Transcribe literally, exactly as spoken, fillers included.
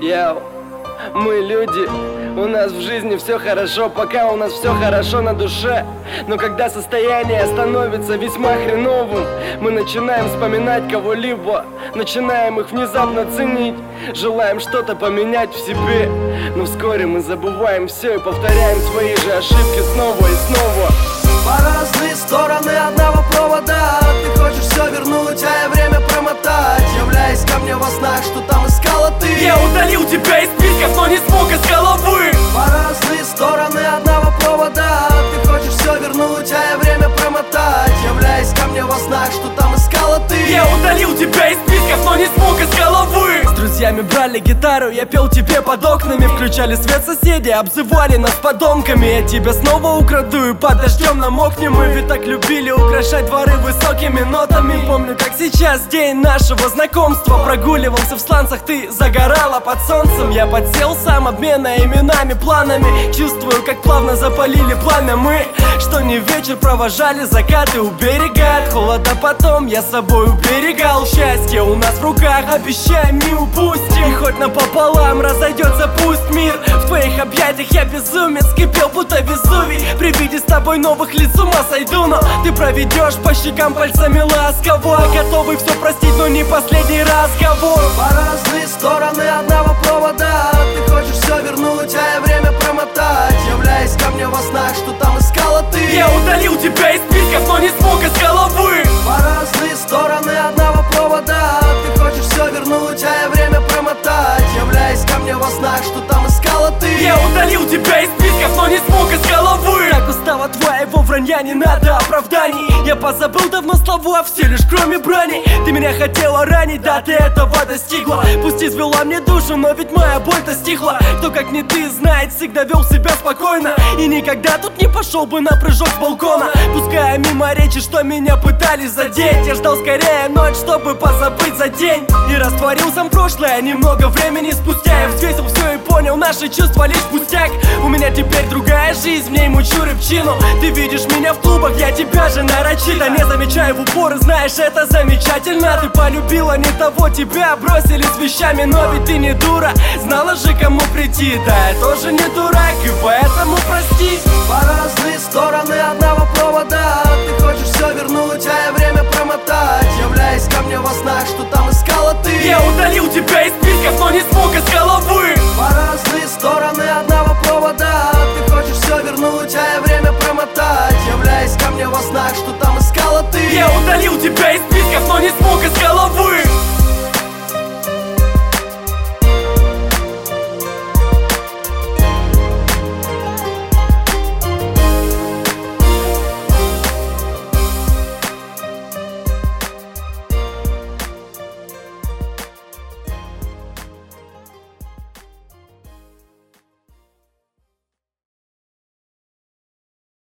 Йоу, мы люди, у нас в жизни все хорошо, пока у нас все хорошо на душе. Но когда состояние становится весьма хреновым, мы начинаем вспоминать кого-либо, начинаем их внезапно ценить, желаем что-то поменять в себе. Но вскоре мы забываем все и повторяем свои же ошибки снова и снова. По разные стороны одного провода. Ты хочешь все вернуть, а я время промотать. Являясь ко мне во снах, что там искала ты. Я удалил тебя из списков, но не смог из головы. По разные стороны одного провода. Ты хочешь все вернуть, а я время промотать. Являясь ко мне во снах, что там искала ты. Я удалил тебя из списков, но не смог из головы. С друзьями брали гитару, я пел тебе под окнами. Включали свет соседи, обзывали нас подонками. Я тебя снова украду и под дождем намокнем. Мы ведь так любили украшать дворы высокими нотами. Помню, как сейчас, день нашего знакомства. Прогуливался в сланцах, ты загорала под солнцем. Я подсел сам, обмена именами, планами. Чувствую, как плавно запалили пламя мы. Что не вечер, провожали закаты у берега. От холода потом я с собой уберегал. Счастье у нас в руках, обещаем не упустим. И хоть напополам разойдется пусть мир. В твоих объятиях я безумец, кипел будто Везувий. При виде с тобой новых лиц с ума сойду. Но ты проведешь по щекам пальцами ласково. Готовый все простить, но не последний разговор. По разные стороны одного провода. Ты хочешь все вернуть, а я время промотать. Являясь ко мне во снах, что там искала ты. Я удалил тебя из списков, но не смог из головы. По разные стороны одного провода. Ты хочешь все вернуть, а я время промотать. Являясь ко мне во снах, что там искала ты. Я удалил тебя из списков, но не смог из головы. Так устал от твоего вранья, не надо оправданий. Я позабыл давно слова, все лишь кроме брани. Ты меня хотела ранить, да ты этого достигла. Пусть извела мне душу, но ведь моя боль-то стихла. Кто как не ты знает, всегда вел себя спокойно. И никогда тут не пошел бы на прыжок с балкона. Пуская мимо речи, что меня пытались задеть. Я ждал скорее ночь, чтобы позабыть за день. И растворился в прошлое немного времени спустя. Я взвесил все и понял, наши чувства лишь пустяк. У меня теперь другая жизнь, в ней мучу рыбчину. Ты видишь меня в клубах, я тебя же нарочито не замечаю в упор, и знаешь, это замечательно. Ты полюбила не того, тебя бросили с вещами. Но ведь ты не дура, знала же, кому прийти. Да, я тоже не дурак, и поэтому прости. По разные стороны одного провода. Ты хочешь все вернуть, а я время промотать. Являясь ко мне во снах, что там искала ты. Я удалил тебя из